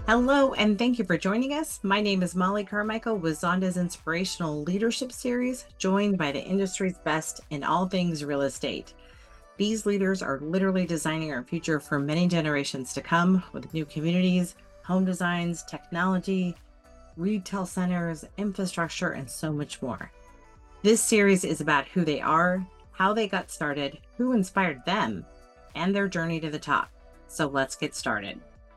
Hello, and thank you for joining us. My name is Molly Carmichael with Zonda's Inspirational Leadership Series, joined by the industry's best in all things real estate. These leaders are literally designing our future for many generations to come with new communities, home designs, technology, retail centers, infrastructure, and so much more. This series is about who they are, how they got started, who inspired them, and their journey to the top. So let's get started.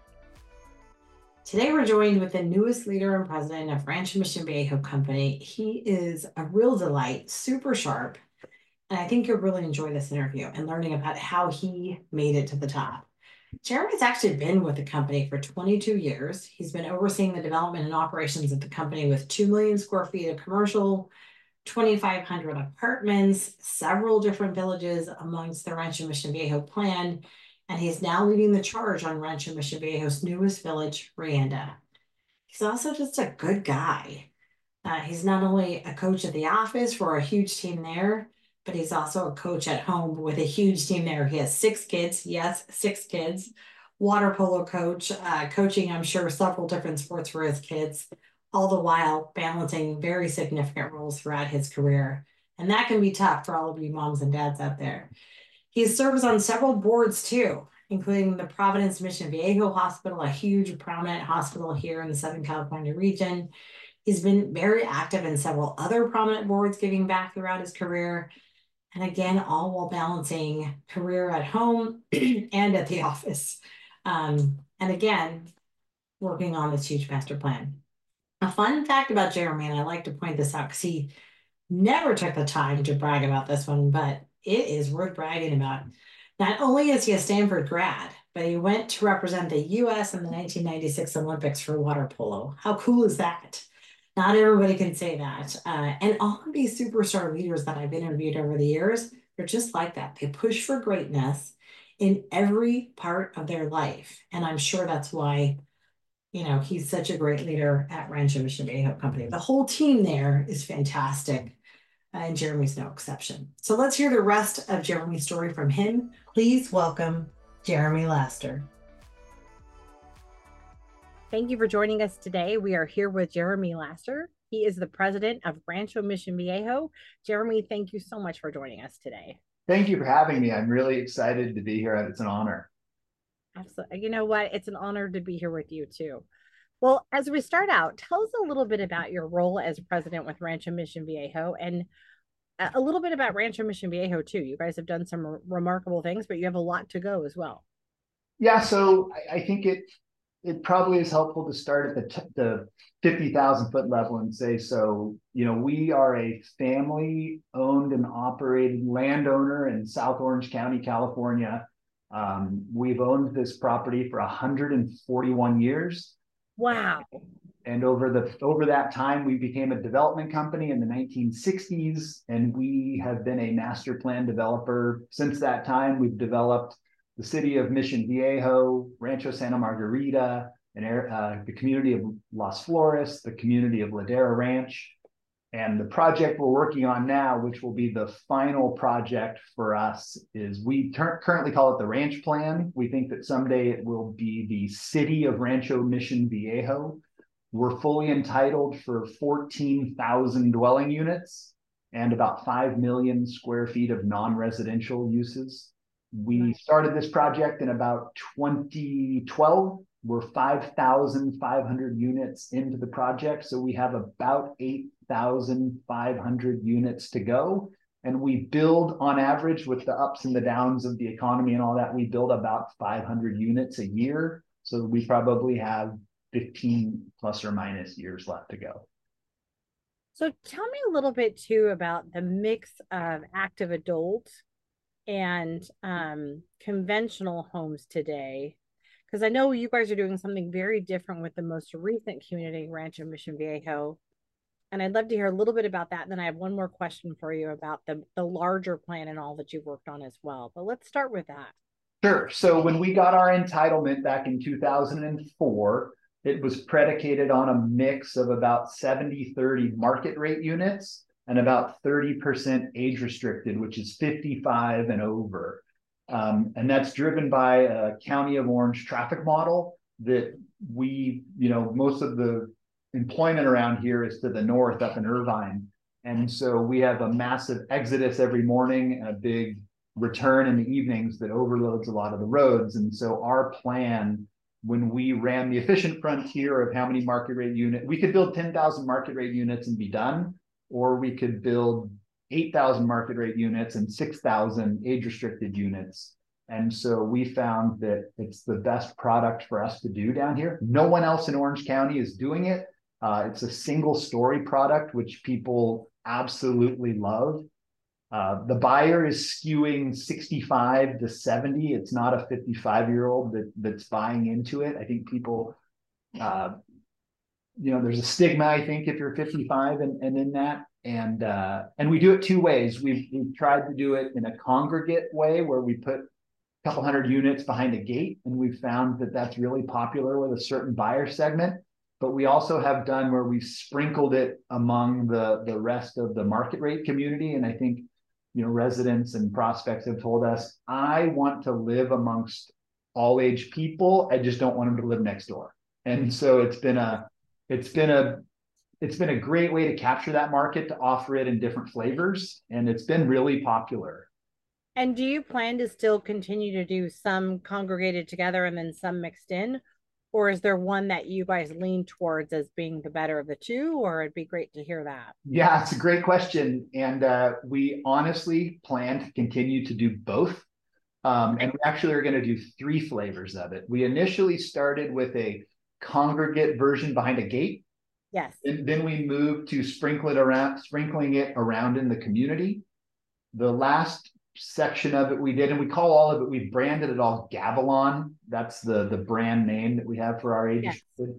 Today, we're joined with the newest leader and president of Rancho Mission Viejo Company. He is a real delight, super sharp, and I think you'll really enjoy this interview and learning about how he made it to the top. Jeremy's actually been with the company for 22 years. He's been overseeing the development and operations of the company with 2 million square feet of commercial, 2,500 apartments, several different villages amongst the Rancho Mission Viejo plan, and he's now leading the charge on Rancho Mission Viejo's newest village, Rienda. He's also just a good guy. He's not only a coach at the office for a huge team there, but he's also a coach at home with a huge team there. He has 6 kids. Yes, 6 kids. Water polo coach, coaching, I'm sure, several different sports for his kids, all the while balancing very significant roles throughout his career. And that can be tough for all of you moms and dads out there. He serves on several boards too, including the Providence Mission Viejo Hospital, a huge prominent hospital here in the Southern California region. He's been very active in several other prominent boards, giving back throughout his career. And again, all while balancing career at home and at the office. And again, working on this huge master plan. A fun fact about Jeremy, and I like to point this out because he never took the time to brag about this one, but it is worth bragging about. Not only is he a Stanford grad, but he went to represent the US in the 1996 Olympics for water polo. How cool is that? Not everybody can say that. And all of these superstar leaders that I've interviewed over the years, they're just like that. They push for greatness in every part of their life. And I'm sure that's why, he's such a great leader at Rancho Mission Viejo Company. The whole team there is fantastic, and Jeremy's no exception. So let's hear the rest of Jeremy's story from him. Please welcome Jeremy Laster. Thank you for joining us today. We are here with Jeremy Laster. He is the president of Rancho Mission Viejo. Jeremy, thank you so much for joining us today. Thank you for having me. I'm really excited to be here. It's an honor. Absolutely. You know what? It's an honor to be here with you too. Well, as we start out, tell us a little bit about your role as president with Rancho Mission Viejo and a little bit about Rancho Mission Viejo too. You guys have done some remarkable things, but you have a lot to go as well. Yeah, so I think it probably is helpful to start at the 50,000 foot level and say, so, we are a family owned and operated landowner in South Orange County, California. We've owned this property for 141 years. Wow. And over that time, we became a development company in the 1960s, and we have been a master plan developer since that time. We've developed the city of Mission Viejo, Rancho Santa Margarita, and the community of Las Flores, the community of Ladera Ranch. And the project we're working on now, which will be the final project for us, is we currently call it the Ranch Plan. We think that someday it will be the city of Rancho Mission Viejo. We're fully entitled for 14,000 dwelling units and about 5 million square feet of non-residential uses. We started this project in about 2012. We're 5,500 units into the project, so we have about 8,500 units to go. And we build, on average, with the ups and the downs of the economy and all that, we build about 500 units a year. So we probably have 15 plus or minus years left to go. So tell me a little bit too about the mix of active adult and conventional homes today, because I know you guys are doing something very different with the most recent community, Rancho Mission Viejo. And I'd love to hear a little bit about that. And then I have one more question for you about the larger plan and all that you've worked on as well. But let's start with that. Sure. So when we got our entitlement back in 2004, it was predicated on a mix of about 70-30 market rate units and about 30% age restricted, which is 55 and over. And that's driven by a County of Orange traffic model. that we, most of the employment around here is to the north up in Irvine. And so we have a massive exodus every morning and a big return in the evenings that overloads a lot of the roads. And so our plan, when we ran the efficient frontier of how many market rate units, we could build 10,000 market rate units and be done, or we could build 8,000 market rate units and 6,000 age restricted units. And so we found that it's the best product for us to do down here. No one else in Orange County is doing it. It's a single story product, which people absolutely love. The buyer is skewing 65 to 70. It's not a 55-year-old that's buying into it. I think people, there's a stigma, I think, if you're 55 and in that. And we do it two ways. We've tried to do it in a congregate way where we put a couple hundred units behind a gate, and we've found that that's really popular with a certain buyer segment. But we also have done where we've sprinkled it among the rest of the market rate community. And I think, residents and prospects have told us, I want to live amongst all age people. I just don't want them to live next door. And so it's been a great way to capture that market, to offer it in different flavors. And it's been really popular. And do you plan to still continue to do some congregated together and then some mixed in? Or is there one that you guys lean towards as being the better of the two? Or it'd be great to hear that. Yeah, it's a great question. And we honestly plan to continue to do both. And we actually are going to do 3 flavors of it. We initially started with a congregate version behind a gate. Yes. And then we moved to sprinkling it around in the community. The last section of it we did, and we call all of it, we branded it all Gavilon. That's the brand name that we have for our age. Yes.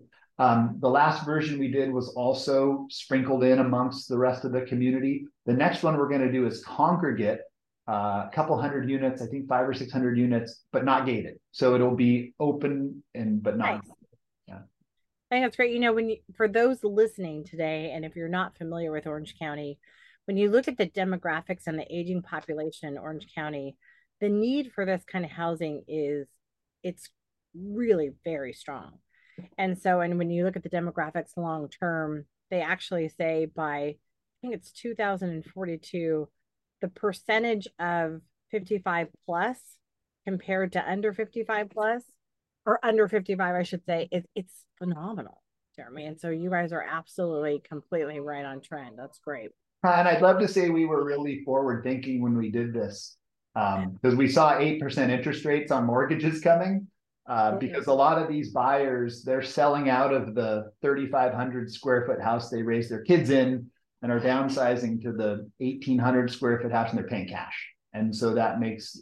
The last version we did was also sprinkled in amongst the rest of the community. The next one we're going to do is congregate, a couple hundred units, I think 500 or 600 units, but not gated. So it'll be open but not. Nice. Yeah. I think that's great. For those listening today, and if you're not familiar with Orange County, when you look at the demographics and the aging population in Orange County, the need for this kind of housing it's really very strong. And when you look at the demographics long term, they actually say by, I think it's 2042, the percentage of 55 plus compared to under 55 plus, or under 55, I should say, it's phenomenal, Jeremy. And so you guys are absolutely completely right on trend. That's great. And I'd love to say we were really forward thinking when we did this, because we saw 8% interest rates on mortgages coming, because a lot of these buyers, they're selling out of the 3,500 square foot house they raised their kids in and are downsizing to the 1,800 square foot house, and they're paying cash. And so that makes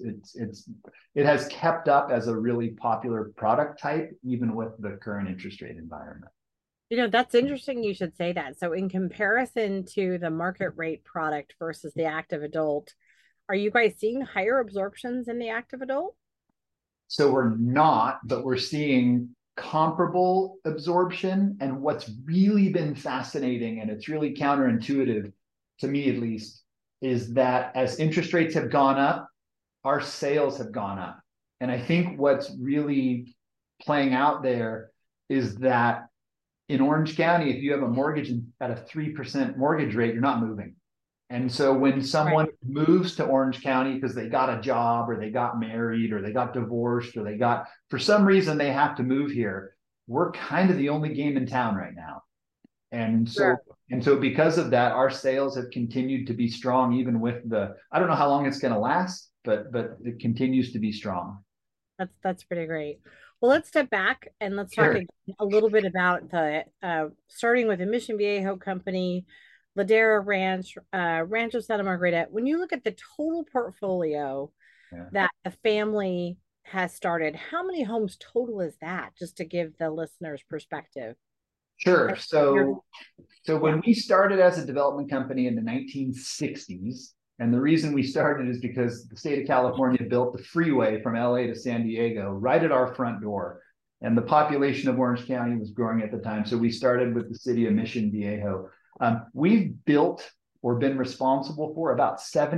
it has kept up as a really popular product type, even with the current interest rate environment. That's interesting you should say that. So in comparison to the market rate product versus the active adult, are you guys seeing higher absorptions in the active adult? So we're not, but we're seeing comparable absorption. And what's really been fascinating, and it's really counterintuitive to me at least, is that as interest rates have gone up, our sales have gone up. And I think what's really playing out there is that in Orange County, if you have a mortgage at a 3% mortgage rate, you're not moving. And so when someone moves to Orange County because they got a job or they got married or they got divorced or for some reason they have to move here, we're kind of the only game in town right now. And so because of that, our sales have continued to be strong, even with I don't know how long it's going to last, but it continues to be strong. That's pretty great. Well, let's step back and let's talk a little bit about the starting with the Mission Viejo company, Ladera Ranch, Rancho Santa Margarita. When you look at the total portfolio that the family has started, how many homes total is that? Just to give the listeners perspective. Sure. So when we started as a development company in the 1960s, and the reason we started is because the state of California built the freeway from LA to San Diego right at our front door. And the population of Orange County was growing at the time. So we started with the city of Mission Viejo. We've built or been responsible for about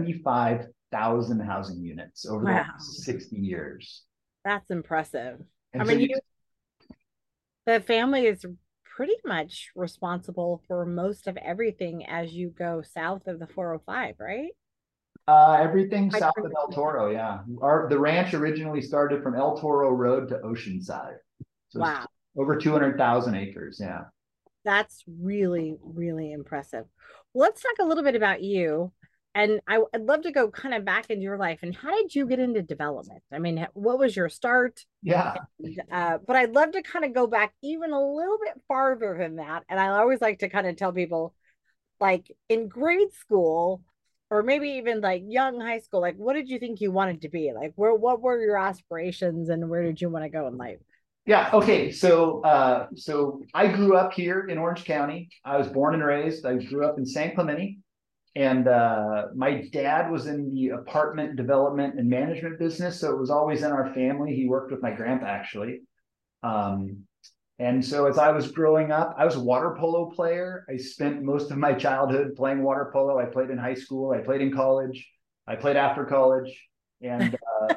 75,000 housing units over the last 60 years. That's impressive. And The family is pretty much responsible for most of everything as you go south of the 405, right? Everything I south of turned El Toro, yeah. The ranch originally started from El Toro Road to Oceanside. So it's Wow. over 200,000 acres, yeah. That's really, really impressive. Well, let's talk a little bit about you. And I'd love to go kind of back into your life. And how did you get into development? I mean, what was your start? Yeah. But I'd love to kind of go back even a little bit farther than that. And I always like to kind of tell people, like in grade school, or maybe even like young high school, like what did you think you wanted to be? Like, what were your aspirations and where did you want to go in life? Yeah. Okay. So I grew up here in Orange County. I was born and raised. I grew up in San Clemente, and my dad was in the apartment development and management business, so it was always in our family. He worked with my grandpa actually. Um, and so as I was growing up, I was a water polo player. I spent most of my childhood playing water polo. I played in high school. I played in college. I played after college. And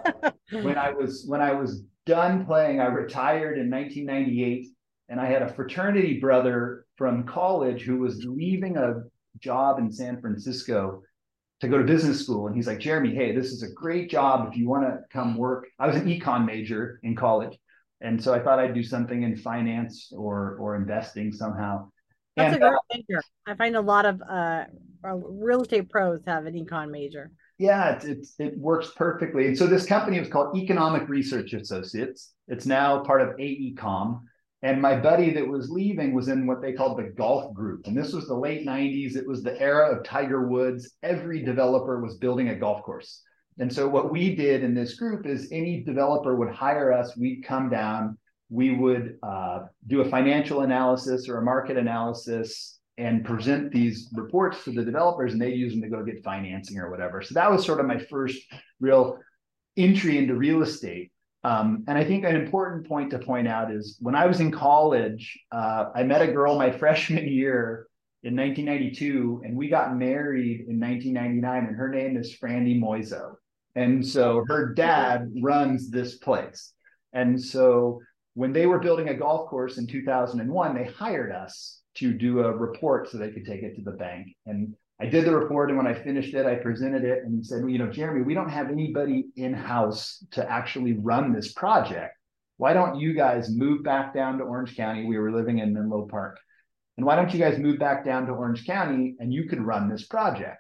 when I was done playing, I retired in 1998, and I had a fraternity brother from college who was leaving a job in San Francisco to go to business school. And he's like, Jeremy, hey, this is a great job if you want to come work. I was an econ major in college. And so I thought I'd do something in finance or investing somehow. That's And a great major. I find a lot of real estate pros have an econ major. yeah, it works perfectly. And so this company was called Economic Research Associates. It's now part of AECOM. And my buddy that was leaving was in what they called the golf group. And this was the late 90s. It was the era of Tiger Woods. Every developer was building a golf course. And so what we did in this group is any developer would hire us, we'd come down, we would do a financial analysis or a market analysis and present these reports to the developers, and they use them to go get financing or whatever. So that was sort of my first real entry into real estate. And I think an important point to point out is when I was in college, I met a girl my freshman year in 1992, and we got married in 1999, and her name is Frandy Moiso. And so her dad runs this place. And so when they were building a golf course in 2001, they hired us to do a report so they could take it to the bank. And I did the report, and when I finished it, I presented it and said, well, Jeremy, we don't have anybody in-house to actually run this project. Why don't you guys move back down to Orange County? We were living in Menlo Park. And why don't you guys move back down to Orange County and you could run this project?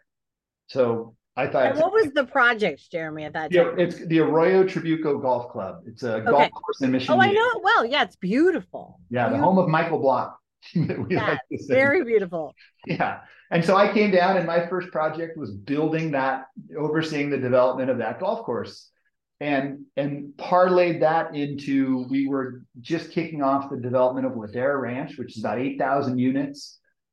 So I thought. And what was the project, Jeremy, at that Yeah, time? it's the Arroyo Trabuco Golf Club. It's a golf Okay. course in Mission Oh, I Viejo. know it well. Yeah, it's beautiful. Yeah, the Beautiful. home of Michael Block. We Yeah, like to say. very beautiful. Yeah. And so I came down, and my first project was building that, overseeing the development of that golf course. And parlayed that into, we were just kicking off the development of Ladera Ranch, which is about 8,000 units.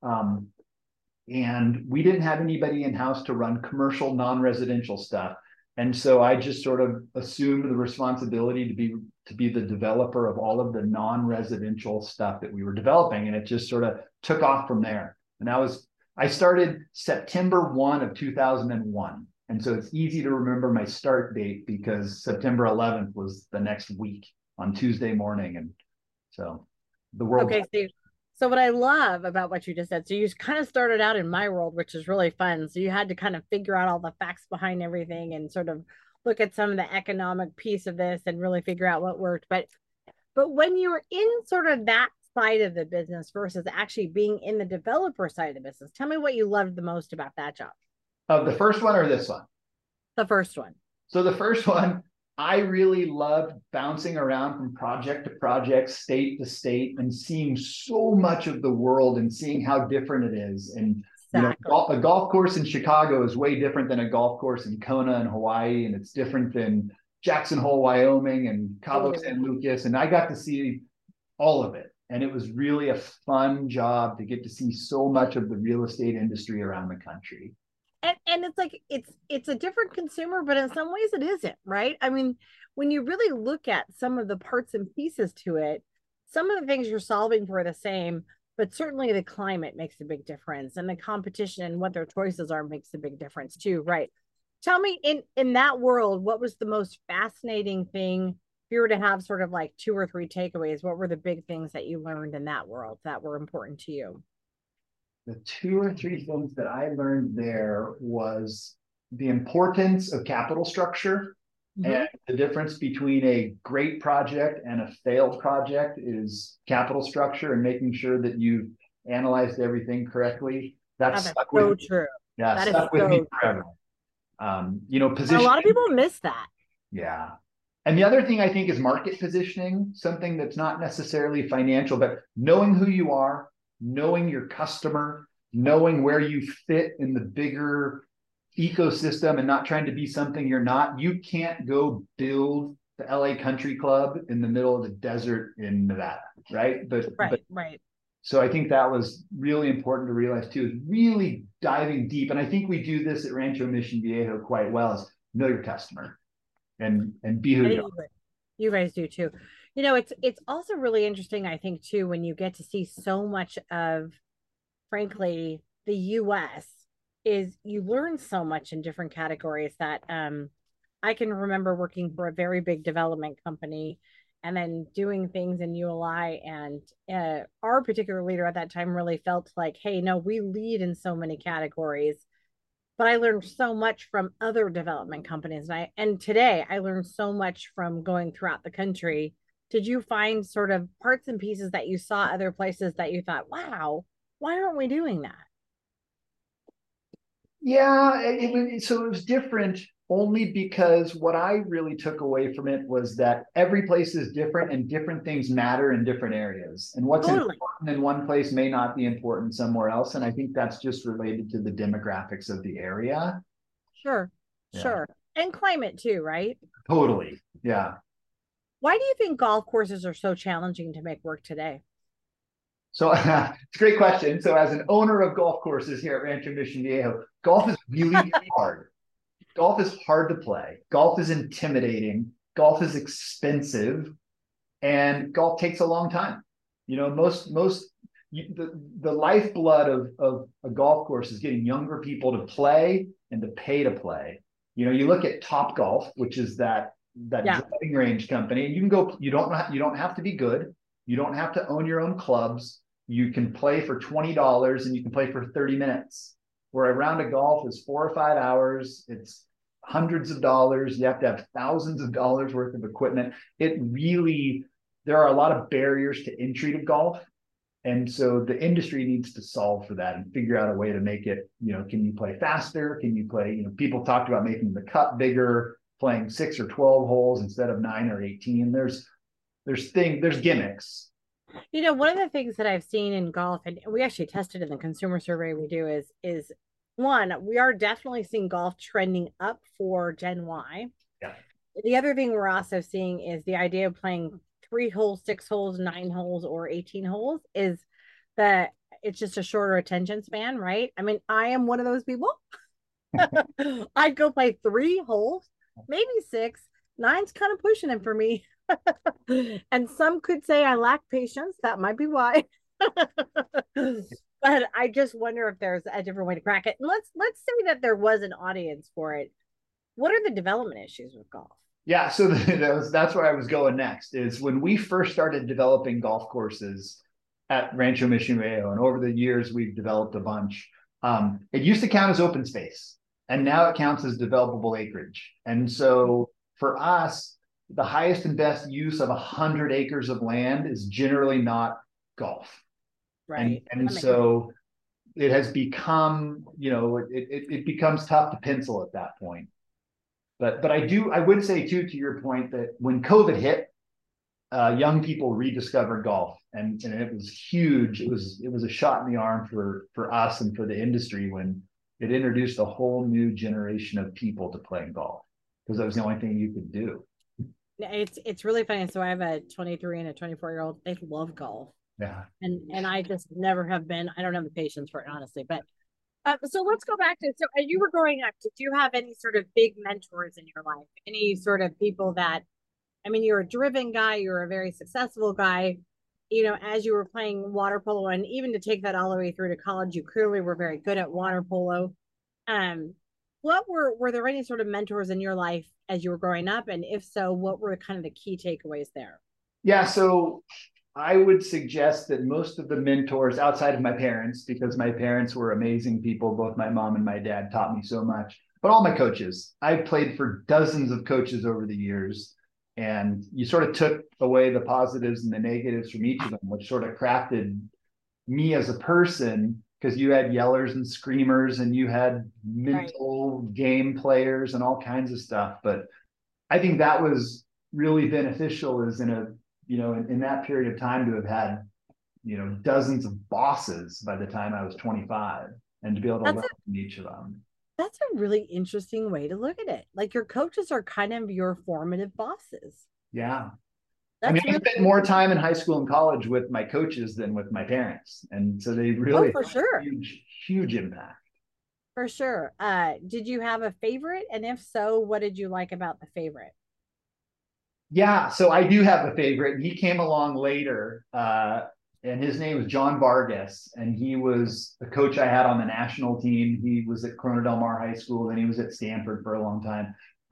And we didn't have anybody in-house to run commercial non-residential stuff. And so I just sort of assumed the responsibility to be the developer of all of the non-residential stuff that we were developing. And it just sort of took off from there. And I started September 1 of 2001. And so it's easy to remember my start date because September 11th was the next week on Tuesday morning. And so the world. Okay, Steve. So what I love about what you just said, so you kind of started out in my world, which is really fun. So you had to kind of figure out all the facts behind everything and sort of look at some of the economic piece of this and really figure out what worked. But when you were in sort of that side of the business versus actually being in the developer side of the business, tell me what you loved the most about that job. Of the first one or this one? The first one. So the first one, I really loved bouncing around from project to project, state to state, and seeing so much of the world and seeing how different it is. And Exactly. a golf course in Chicago is way different than a golf course in Kona and Hawaii, and it's different than Jackson Hole, Wyoming, and Cabo San Lucas. And I got to see all of it. And it was really a fun job to get to see so much of the real estate industry around the country. And it's like it's a different consumer, but in some ways it isn't, right? I mean, when you really look at some of the parts and pieces to it, some of the things you're solving for are the same, but certainly the climate makes a big difference, and the competition and what their choices are makes a big difference too, right? Tell me, in that world, what was the most fascinating thing you were to have sort of like 2 or 3 takeaways, what were the big things that you learned in that world that were important to you? The 2 or 3 things that I learned there was the importance of capital structure, and Mhm. the difference between a great project and a failed project is capital structure and making sure that you've analyzed everything correctly. Oh, That's that's stuck with so me. true. Yeah, That is stuck with me so true. forever. You know, And a lot of positioning. people miss that. Yeah. And the other thing I think is market positioning, something that's not necessarily financial, but knowing who you are, knowing your customer, knowing where you fit in the bigger ecosystem and not trying to be something you're not. You can't go build the LA Country Club in the middle of the desert in Nevada, right? But Right, right. so I think that was really important to realize too, is really diving deep. And I think we do this at Rancho Mission Viejo quite well, is know your customer and be who I you think are. you guys do too. You know, it's also really interesting, I think, too, when you get to see so much of, frankly, the US, is you learn so much in different categories that I can remember working for a very big development company and then doing things in ULI, and our particular leader at that time really felt like, hey, no, we lead in so many categories, but I learned so much from other development companies. And today I learned so much from going throughout the country. Did you find sort of parts and pieces that you saw other places that you thought, wow, why aren't we doing that? Yeah, so it was different only because what I really took away from it was that every place is different and different things matter in different areas. And what's Totally. important in one place may not be important somewhere else. And I think that's just related to the demographics of the area. Sure. Yeah, Sure. And climate too, right? totally. Yeah. Why do you think golf courses are so challenging to make work today? So it's a great question. So as an owner of golf courses here at Rancho Mission Viejo, golf is really hard. Golf is hard to play. Golf is intimidating. Golf is expensive, and golf takes a long time. You know, the lifeblood of a golf course is getting younger people to play and to pay to play. You know, you look at Top Golf, which is that Yeah. driving range company. You can go. You don't have to be good. You don't have to own your own clubs. You can play for $20 and you can play for 30 minutes. Where a round of golf is 4 or 5 hours. It's hundreds of dollars. You have to have thousands of dollars worth of equipment. It really, there are a lot of barriers to entry to golf. And so the industry needs to solve for that and figure out a way to make it, you know, can you play faster? Can you play, you know, people talked about making the cut bigger, playing 6 or 12 holes instead of 9 or 18. There's gimmicks. You know, one of the things that I've seen in golf, and we actually tested in the consumer survey we do, is one, we are definitely seeing golf trending up for Gen Y. Yeah. The other thing we're also seeing is the idea of playing 3 holes, 6 holes, 9 holes, or 18 holes is that it's just a shorter attention span, right? I mean, I am one of those people. I'd go play 3 holes, maybe six. Nine's kind of pushing it for me. And some could say I lack patience. That might be why. But I just wonder if there's a different way to crack it. And let's say that there was an audience for it. What are the development issues with golf? Yeah, so that's where I was going next. Is when we first started developing golf courses at Rancho Mission Viejo, and over the years we've developed a bunch. It used to count as open space, and now it counts as developable acreage. And so for us, the highest and best use of 100 acres of land is generally not golf, and Right. and That makes sense. so it has become, you know, it becomes tough to pencil at that point. But I would say too, to your point, that when COVID hit, young people rediscovered golf, and it was huge. It was a shot in the arm for us and for the industry when it introduced a whole new generation of people to playing golf because that was the only thing you could do. It's really funny. So I have a 23 and a 24-year-old. They love golf. Yeah. And I just never have been. I don't have the patience for it, honestly. But so let's go back to, so as you were growing up, did you have any sort of big mentors in your life? Any sort of people that, I mean, you're a driven guy, you're a very successful guy. You know, as you were playing water polo, and even to take that all the way through to college, you clearly were very good at water polo. Um, were there any sort of mentors in your life as you were growing up? And if so, what were kind of the key takeaways there? Yeah, so I would suggest that most of the mentors outside of my parents, because my parents were amazing people, both my mom and my dad taught me so much, but all my coaches. I played for dozens of coaches over the years, and you sort of took away the positives and the negatives from each of them, which sort of crafted me as a person, because you had yellers and screamers and you had mental game players and all kinds of stuff. But I think that was really beneficial, is in a, in that period of time, to have had, dozens of bosses by the time I was 25, and to be able to learn from each of them. That's a really interesting way to look at it. Like your coaches are kind of your formative bosses. Yeah. That's I mean, really I spent more time in high school and college with my coaches than with my parents. And so they really for sure. Huge, huge impact. For sure. Did you have a favorite? And if so, what did you like about the favorite? Yeah, so I do have a favorite. He came along later, and his name was John Vargas, and he was the coach I had on the national team. He was at Corona Del Mar High School, then he was at Stanford for a long time.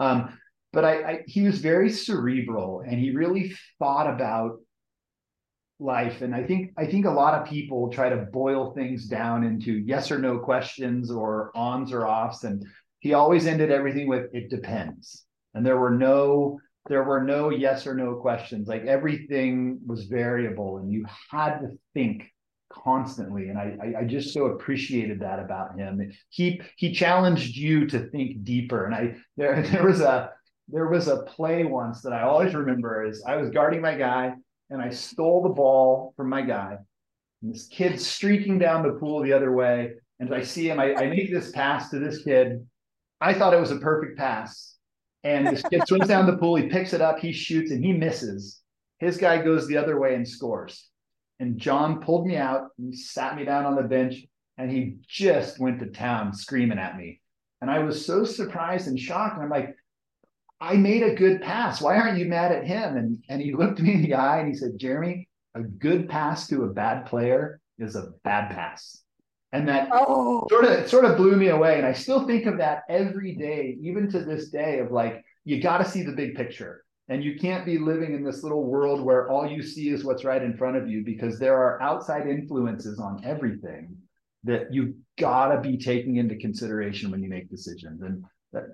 But he was very cerebral, and he really thought about life. And I think a lot of people try to boil things down into yes or no questions or ons or offs, and he always ended everything with "it depends." And there were no yes or no questions. Like everything was variable, and you had to think constantly. And I just so appreciated that about him. He challenged you to think deeper. And there was a play once that I always remember. Is I was guarding my guy and I stole the ball from my guy. And this kid's streaking down the pool the other way. And I see him, I make this pass to this kid. I thought it was a perfect pass. And this kid swims down the pool, he picks it up, he shoots, and he misses. His guy goes the other way and scores. And John pulled me out and he sat me down on the bench, and he just went to town screaming at me. And I was so surprised and shocked. And I'm like, I made a good pass. Why aren't you mad at him? And he looked me in the eye and he said, Jeremy, a good pass to a bad player is a bad pass. And that sort of blew me away. And I still think of that every day, even to this day, of like, you got to see the big picture. And you can't be living in this little world where all you see is what's right in front of you, because there are outside influences on everything that you got to be taking into consideration when you make decisions. And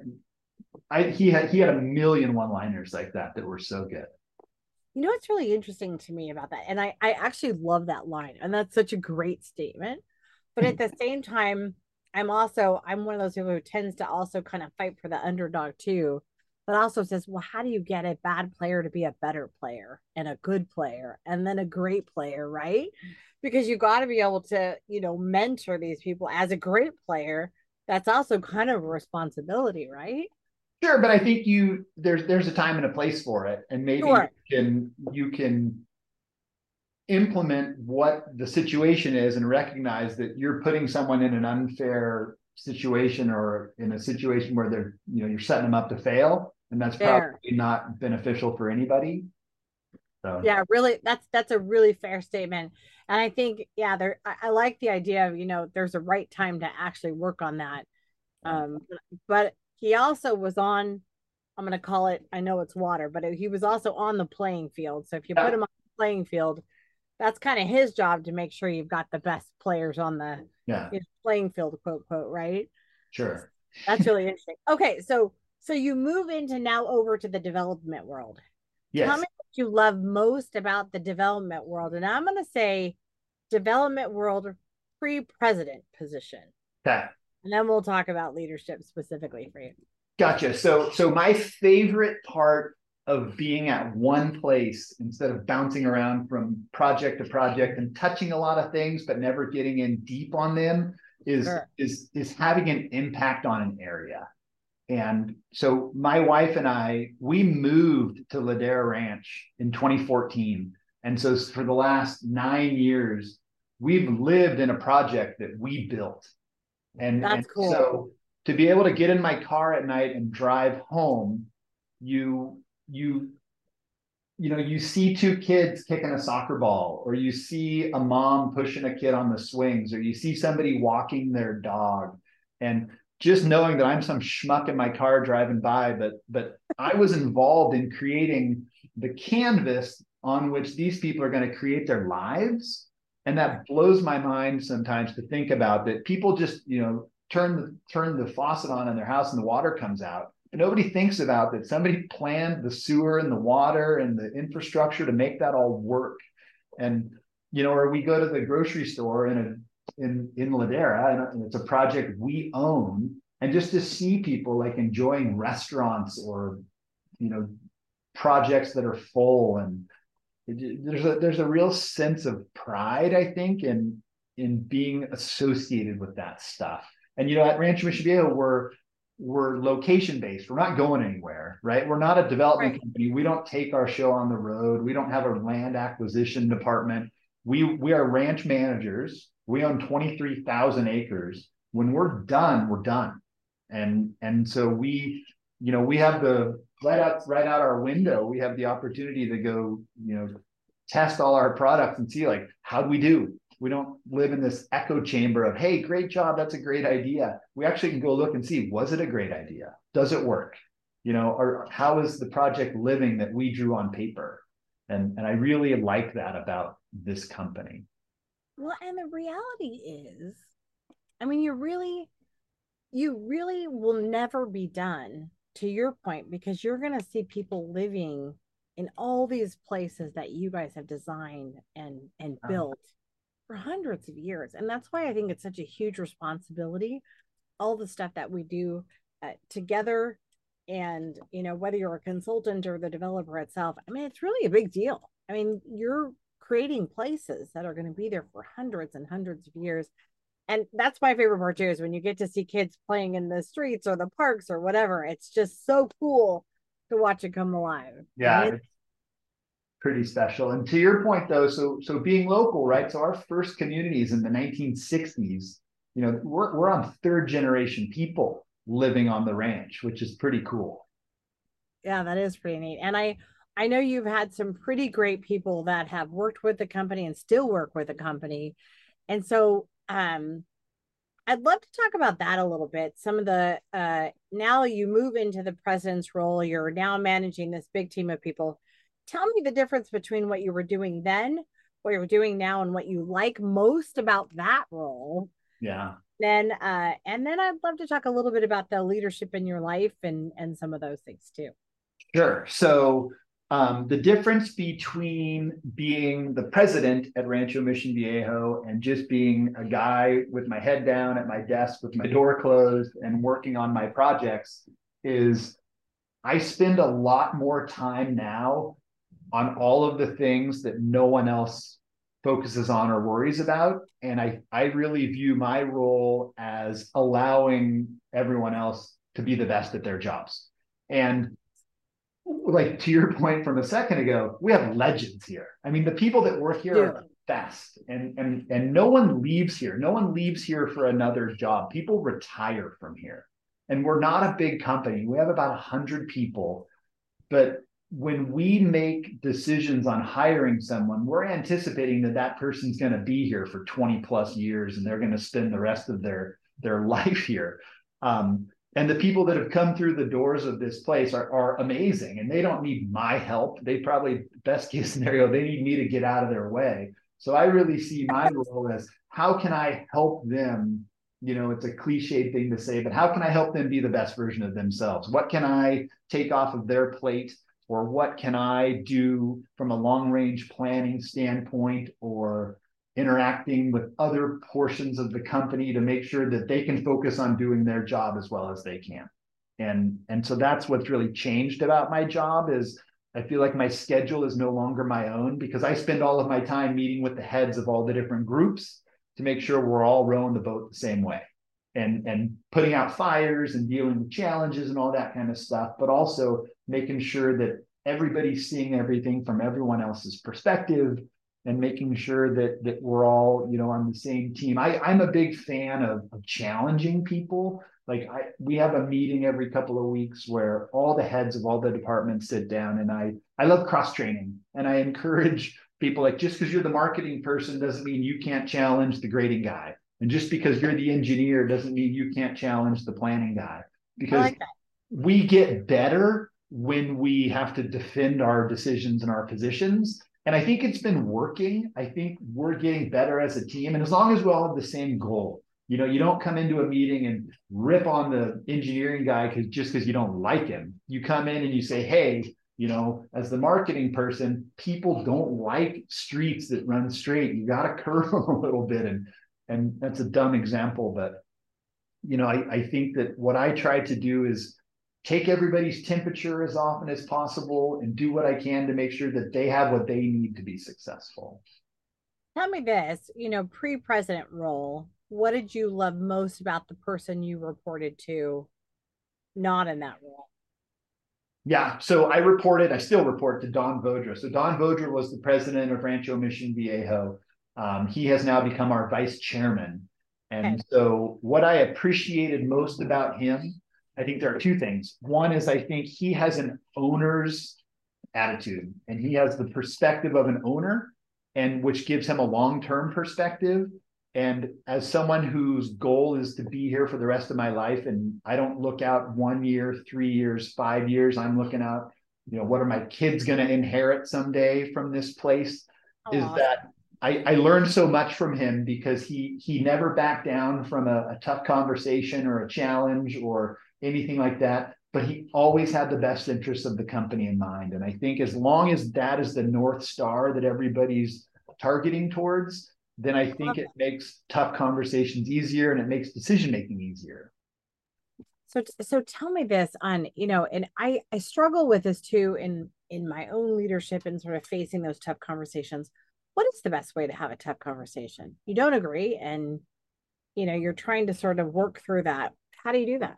he had a million one-liners like that were so good. You know what's really interesting to me about that, and I actually love that line, and that's such a great statement. But at the same time, I'm one of those people who tends to also kind of fight for the underdog too, but also says, well, how do you get a bad player to be a better player and a good player and then a great player, right? Because you got to be able to, mentor these people as a great player. That's also kind of a responsibility, right? Sure, but I think there's a time and a place for it, and maybe you can implement what the situation is and recognize that you're putting someone in an unfair situation, or in a situation where you're setting them up to fail, and that's probably not beneficial for anybody. So yeah, really, that's a really fair statement. And I think, I like the idea of, there's a right time to actually work on that. But he also was on, I'm going to call it, I know it's water, but he was also on the playing field. So if you put him on the playing field, that's kind of his job to make sure you've got the best players on the playing field, quote, quote, right? Sure. That's really interesting. Okay. So you move into now over to the development world. Yes. Tell me what you love most about the development world. And I'm going to say development world pre-president position. Okay. And then we'll talk about leadership specifically for you. Gotcha. So my favorite part of being at one place instead of bouncing around from project to project and touching a lot of things but never getting in deep on them is having an impact on an area. And so my wife and we moved to Ladera Ranch in 2014. And so for the last 9 years, we've lived in a project that we built. And that's cool. So to be able to get in my car at night and drive home, you see two kids kicking a soccer ball, or you see a mom pushing a kid on the swings, or you see somebody walking their dog. And just knowing that I'm some schmuck in my car driving by, but I was involved in creating the canvas on which these people are going to create their lives. And that blows my mind sometimes to think about, that people just, turn the faucet on in their house and the water comes out. But nobody thinks about that somebody planned the sewer and the water and the infrastructure to make that all work. And, or we go to the grocery store in Ladera, and it's a project we own, and just to see people like enjoying restaurants or projects that are full, and there's a real sense of pride, I think, in being associated with that stuff. And at Rancho Mission Viejo, we're location based. We're not going anywhere, right? We're not a development company. We don't take our show on the road. We don't have a land acquisition department. We are ranch managers. We own 23,000 acres. When we're done, we're done. And so we have the right out our window, we have the opportunity to go, test all our products and see, like, how do we do? We don't live in this echo chamber of, hey, great job, that's a great idea. We actually can go look and see, was it a great idea? Does it work? Or how is the project living that we drew on paper? And I really like that about this company. Well, and the reality is, I mean, you really will never be done, to your point, because you're going to see people living in all these places that you guys have designed and built for hundreds of years. And that's why I think it's such a huge responsibility, all the stuff that we do together. And, whether you're a consultant or the developer itself, I mean, it's really a big deal. I mean, you're creating places that are going to be there for hundreds and hundreds of years. And that's my favorite part too, is when you get to see kids playing in the streets or the parks or whatever. It's just so cool to watch it come alive. Yeah, it's pretty special. And to your point though, so being local, right? So our first communities in the 1960s, we're on third generation people living on the ranch, which is pretty cool. Yeah, that is pretty neat. And I know you've had some pretty great people that have worked with the company and still work with the company. And so I'd love to talk about that a little bit. Some of the now you move into the president's role, you're now managing this big team of people. Tell me the difference between what you were doing then, what you're doing now, and what you like most about that role. Yeah. And then I'd love to talk a little bit about the leadership in your life and some of those things too. Sure. So the difference between being the president at Rancho Mission Viejo and just being a guy with my head down at my desk with my door closed and working on my projects is I spend a lot more time now on all of the things that no one else focuses on or worries about. And I really view my role as allowing everyone else to be the best at their jobs. And like to your point from a second ago, we have legends here. I mean, the people that work here are the best, and no one leaves here. No one leaves here for another job. People retire from here, and we're not a big company. We have about 100 people, but when we make decisions on hiring someone, we're anticipating that that person's going to be here for 20 plus years, and they're going to spend the rest of their life here. And the people that have come through the doors of this place are amazing, and they don't need my help. They probably, best case scenario, they need me to get out of their way. So I really see my role as, how can I help them? It's a cliche thing to say, but how can I help them be the best version of themselves? What can I take off of their plate? Or what can I do from a long range planning standpoint, or interacting with other portions of the company to make sure that they can focus on doing their job as well as they can. And so that's what's really changed about my job, is I feel like my schedule is no longer my own, because I spend all of my time meeting with the heads of all the different groups to make sure we're all rowing the boat the same way, and putting out fires and dealing with challenges and all that kind of stuff, but also making sure that everybody's seeing everything from everyone else's perspective, and making sure that we're all, on the same team. I'm a big fan of challenging people. Like we have a meeting every couple of weeks where all the heads of all the departments sit down, and I love cross training, and I encourage people, like, just because you're the marketing person doesn't mean you can't challenge the grading guy, And just because you're the engineer doesn't mean you can't challenge the planning guy, I because like that. we get better when we have to defend our decisions and our positions. And I think it's been working. I think we're getting better as a team. And as long as we all have the same goal, you don't come into a meeting and rip on the engineering guy because you don't like him. You come in and you say, hey, as the marketing person, people don't like streets that run straight. You got to curve them a little bit. And that's a dumb example, but I think that what I try to do is take everybody's temperature as often as possible and do what I can to make sure that they have what they need to be successful. Tell me this, pre-president role, what did you love most about the person you reported to, not in that role? Yeah, so I still report to Don Vodra. So Don Vodra was the president of Rancho Mission Viejo. He has now become our vice chairman. And Okay. so what I appreciated most about him, I think there are two things. One is I think he has an owner's attitude, and he has the perspective of an owner, and which gives him a long-term perspective. And as someone whose goal is to be here for the rest of my life, and I don't look out 1 year, 3 years, 5 years, I'm looking out, what are my kids going to inherit someday from this place? Is Awesome. that I learned so much from him, because he never backed down from a tough conversation or a challenge or anything like that, but he always had the best interests of the company in mind. And I think as long as that is the North Star that everybody's targeting towards, then I think it makes tough conversations easier and it makes decision making easier. So tell me this on, and I struggle with this too in my own leadership and sort of facing those tough conversations. What is the best way to have a tough conversation? You don't agree and you're trying to sort of work through that. How do you do that?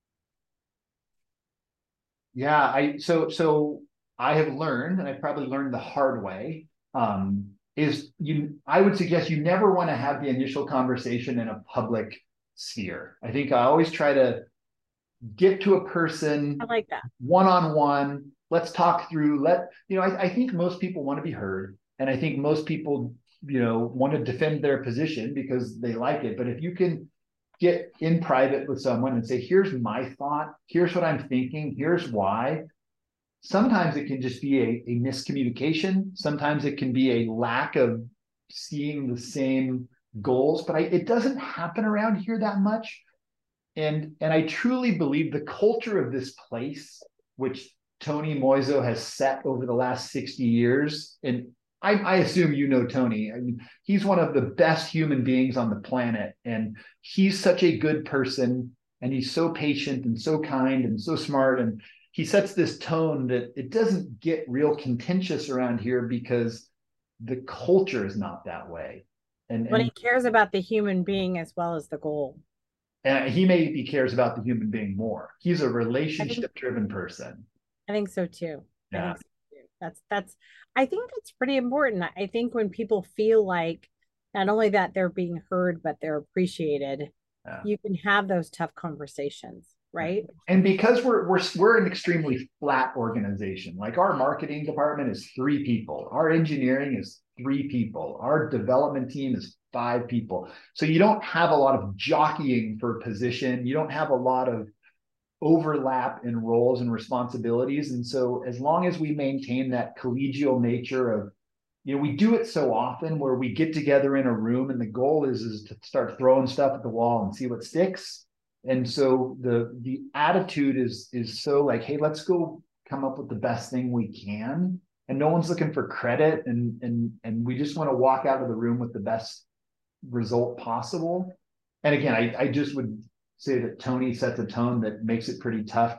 Yeah, so I have learned, and I probably learned the hard way, I would suggest you never want to have the initial conversation in a public sphere. I think I always try to get to a person I like that. one-on-one. Let's talk through, I think most people want to be heard. And I think most people, want to defend their position because they like it. But if you can get in private with someone and say, here's my thought, here's what I'm thinking, here's why. Sometimes it can just be a miscommunication. Sometimes it can be a lack of seeing the same goals, but it doesn't happen around here that much. And I truly believe the culture of this place, which Tony Moiso has set over the last 60 years, and I assume Tony. I mean, he's one of the best human beings on the planet, and he's such a good person, and he's so patient and so kind and so smart, and he sets this tone that it doesn't get real contentious around here because the culture is not that way. When he cares about the human being as well as the goal. And he maybe cares about the human being more. He's a relationship-driven person. I think so too. Yeah. I think so too. I think that's pretty important. I think when people feel like not only that they're being heard, but they're appreciated, you can have those tough conversations, right? And because we're an extremely flat organization, like our marketing department is 3 people, our engineering is 3 people, our development team is 5 people. So you don't have a lot of jockeying for position. You don't have a lot of overlap in roles and responsibilities. And so as long as we maintain that collegial nature of, we do it so often where we get together in a room and the goal is to start throwing stuff at the wall and see what sticks. And so the attitude is so like, hey, let's go come up with the best thing we can. And no one's looking for credit. And we just want to walk out of the room with the best result possible. And again, I just would say that Tony sets a tone that makes it pretty tough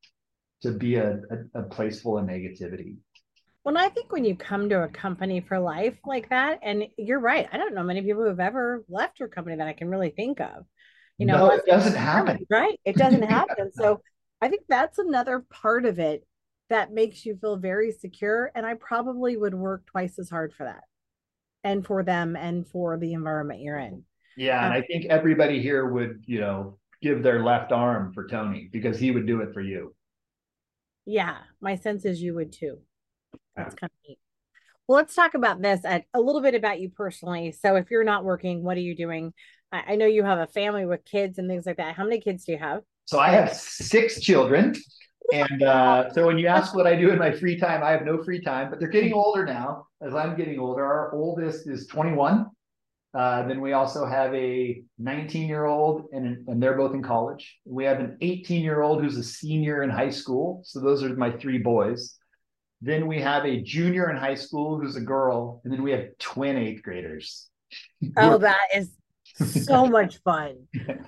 to be a place full of negativity. Well, I think when you come to a company for life like that, and you're right, I don't know many people who've ever left your company that I can really think of. No, it doesn't happen. Right? It doesn't happen. So I think that's another part of it that makes you feel very secure. And I probably would work twice as hard for that and for them and for the environment you're in. Yeah. And I think everybody here would, give their left arm for Tony because he would do it for you. Yeah. My sense is you would too. That's kind of neat. Well, let's talk about this, a little bit about you personally. So if you're not working, what are you doing? I know you have a family with kids and things like that. How many kids do you have? So I have 6 children. And so when you ask what I do in my free time, I have no free time, but they're getting older now as I'm getting older. Our oldest is 21. Then we also have a 19-year-old, and they're both in college. We have an 18-year-old who's a senior in high school. So those are my 3 boys. Then we have a junior in high school who's a girl. And then we have twin 8th graders. Oh, that is so much fun.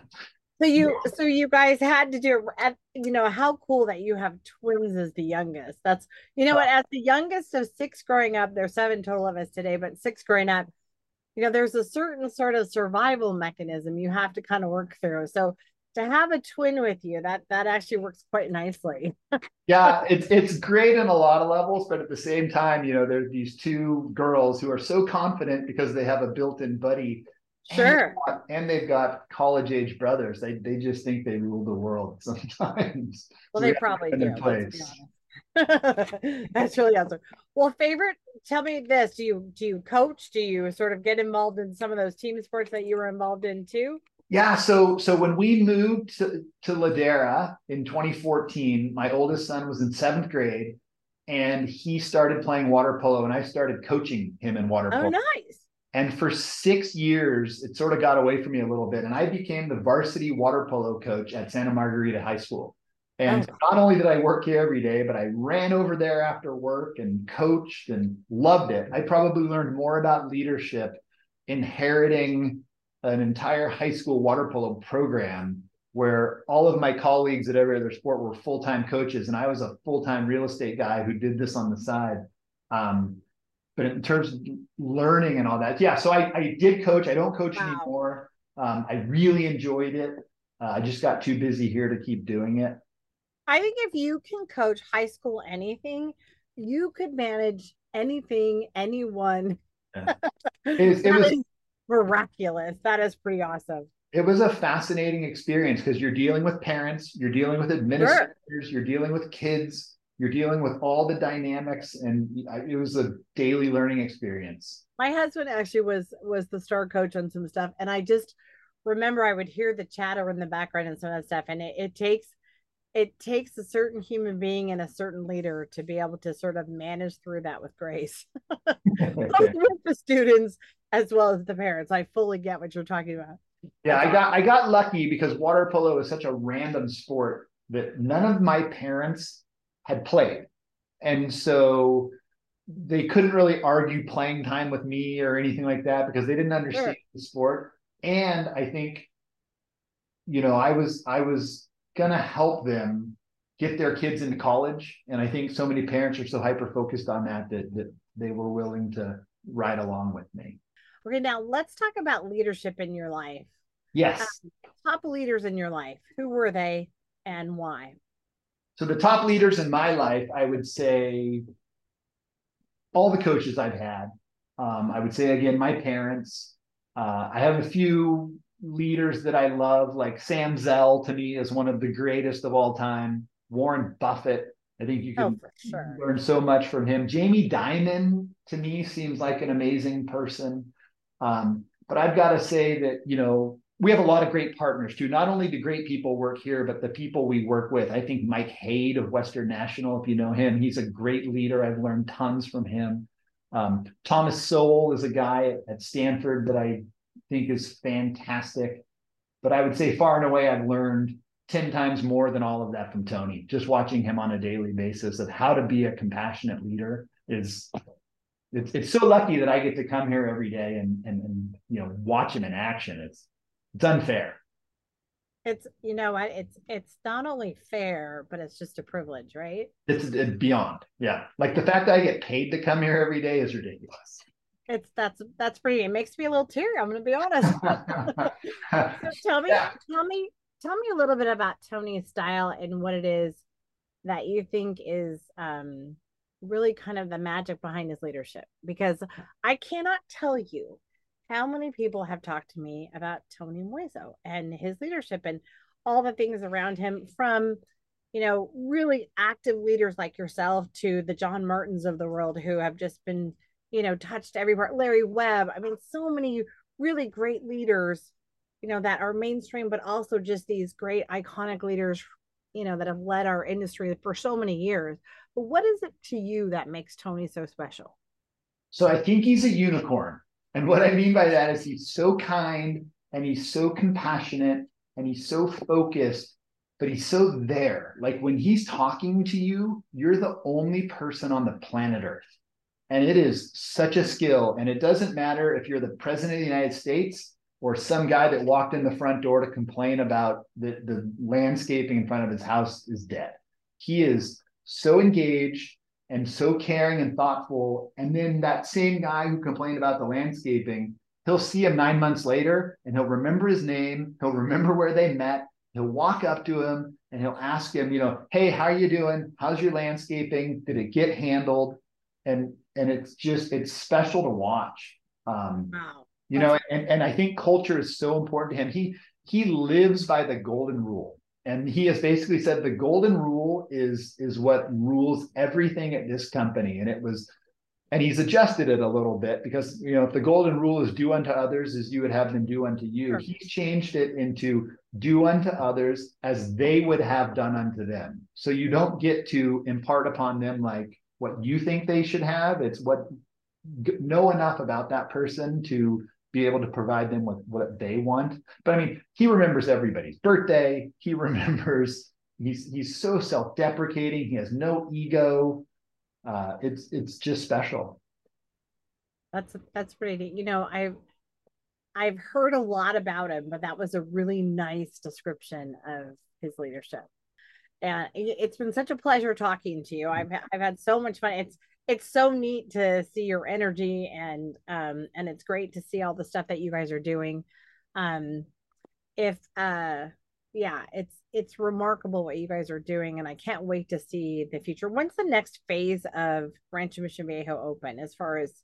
So you guys had to do it, how cool that you have twins as the youngest. That's, what, as the youngest of 6 growing up, there's 7 total of us today, but 6 growing up, there's a certain sort of survival mechanism you have to kind of work through. So to have a twin with you, that actually works quite nicely. Yeah, it's great in a lot of levels, but at the same time, there's these 2 girls who are so confident because they have a built-in buddy. Sure. And they've got college age brothers. They just think they rule the world sometimes. Well, So they probably do. Let's be honest. That's really awesome. Well, tell me this. Do you coach? Do you sort of get involved in some of those team sports that you were involved in too? Yeah, so when we moved to Ladera in 2014, my oldest son was in 7th grade and he started playing water polo and I started coaching him in water polo. Oh, nice. And for 6 years, it sort of got away from me a little bit. And I became the varsity water polo coach at Santa Margarita High School. And not only did I work here every day, but I ran over there after work and coached and loved it. I probably learned more about leadership inheriting an entire high school water polo program where all of my colleagues at every other sport were full-time coaches. And I was a full-time real estate guy who did this on the side. But in terms of learning and all that, yeah. So I did coach. I don't coach anymore. I really enjoyed it. I just got too busy here to keep doing it. I think if you can coach high school anything, you could manage anything, anyone. Yeah. It was miraculous. That is pretty awesome. It was a fascinating experience because you're dealing with parents, you're dealing with administrators, sure. You're dealing with kids. You're dealing with all the dynamics, and it was a daily learning experience. My husband actually was the star coach on some stuff, and I just remember I would hear the chatter in the background and some of that stuff, and it takes a certain human being and a certain leader to be able to sort of manage through that with grace, with the students as well as the parents. I fully get what you're talking about. Yeah, I got lucky because water polo is such a random sport that none of my parents had played. And so they couldn't really argue playing time with me or anything like that because they didn't understand the sport. And I think, I was gonna help them get their kids into college. And I think so many parents are so hyper-focused on that they were willing to ride along with me. Okay, now let's talk about leadership in your life. Yes. Top leaders in your life. Who were they and why? So the top leaders in my life, I would say all the coaches I've had. I would say, again, my parents. I have a few leaders that I love, like Sam Zell to me is one of the greatest of all time. Warren Buffett. I think you can learn so much from him. Jamie Dimon to me seems like an amazing person. But I've got to say that, we have a lot of great partners too. Not only do great people work here, but the people we work with. I think Mike Haid of Western National, if you know him, he's a great leader. I've learned tons from him. Thomas Sowell is a guy at Stanford that I think is fantastic. But I would say far and away, I've learned 10 times more than all of that from Tony. Just watching him on a daily basis of how to be a compassionate leader it's so lucky that I get to come here every day and watch him in action. It's unfair. It's it's not only fair, but it's just a privilege, right? It's beyond. Yeah. Like the fact that I get paid to come here every day is ridiculous. That's pretty. It makes me a little teary. I'm going to be honest. So tell me a little bit about Tony's style and what it is that you think is really kind of the magic behind his leadership, because I cannot tell you how many people have talked to me about Tony Moiso and his leadership and all the things around him, from really active leaders like yourself to the John Martins of the world who have just been touched everywhere. Larry Webb. I mean, so many really great leaders that are mainstream, but also just these great iconic leaders, that have led our industry for so many years. But what is it to you that makes Tony so special? So I think he's a unicorn. And what I mean by that is he's so kind and he's so compassionate and he's so focused, but he's so there. Like when he's talking to you, you're the only person on the planet Earth. And it is such a skill. And it doesn't matter if you're the president of the United States or some guy that walked in the front door to complain about the landscaping in front of his house is dead. He is so engaged and so caring and thoughtful. And then that same guy who complained about the landscaping, he'll see him 9 months later and he'll remember his name. He'll remember where they met. He'll walk up to him and he'll ask him, hey, how are you doing? How's your landscaping? Did it get handled? And it's special to watch. Wow. And I think culture is so important to him. He lives by the golden rule. And he has basically said the golden rule is what rules everything at this company. And he's adjusted it a little bit because, if the golden rule is do unto others as you would have them do unto you, sure. He's changed it into do unto others as they would have done unto them. So you don't get to impart upon them like what you think they should have. It's know enough about that person to be able to provide them with what they want. But I mean, he remembers everybody's birthday. He remembers, he's so self-deprecating. He has no ego. It's just special. That's pretty neat. I've heard a lot about him, but that was a really nice description of his leadership. And it's been such a pleasure talking to you. I've had so much fun. It's so neat to see your energy and it's great to see all the stuff that you guys are doing. It's remarkable what you guys are doing, and I can't wait to see the future. When's the next phase of Rancho Mission Viejo open as far as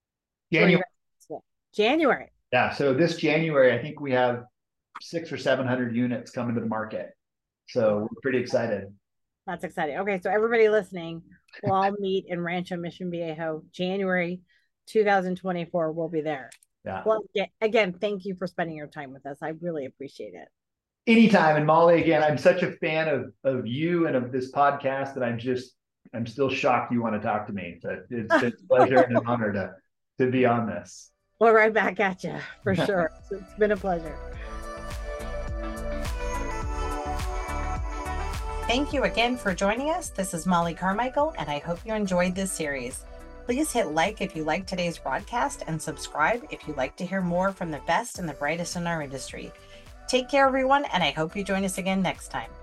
January? Yeah, so this January, I think we have 600 or 700 units coming to the market. So we're pretty excited. That's exciting. Okay, so everybody listening, we'll all meet in Rancho Mission Viejo, January 2024. We'll be there. Yeah. Well, again, thank you for spending your time with us. I really appreciate it. Anytime. And Molly, again, I'm such a fan of you and of this podcast that I'm still shocked you want to talk to me. But it's been a pleasure and an honor to be on this. Well, right back at you for sure. It's been a pleasure. Thank you again for joining us. This is Molly Carmichael, and I hope you enjoyed this series. Please hit like if you liked today's broadcast and subscribe if you'd like to hear more from the best and the brightest in our industry. Take care, everyone, and I hope you join us again next time.